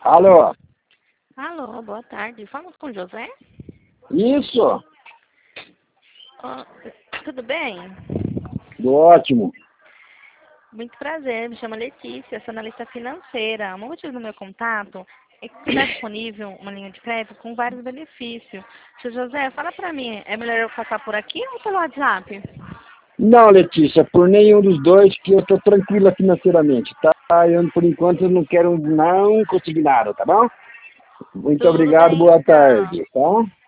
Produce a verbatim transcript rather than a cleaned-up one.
Alô? Alô, boa tarde. Falamos com o José? Isso? Ó, tudo bem? Tudo ótimo. Muito prazer, me chamo Letícia, sou analista financeira. O motivo do meu contato é que está disponível uma linha de crédito com vários benefícios. Seu José, fala pra mim, é melhor eu passar por aqui ou pelo WhatsApp? Não, Letícia, por nenhum dos dois, que eu estou tranquila financeiramente, tá? Eu, por enquanto, eu não quero não conseguir nada, tá bom? Muito Tudo obrigado, bem, boa então. tarde, tá?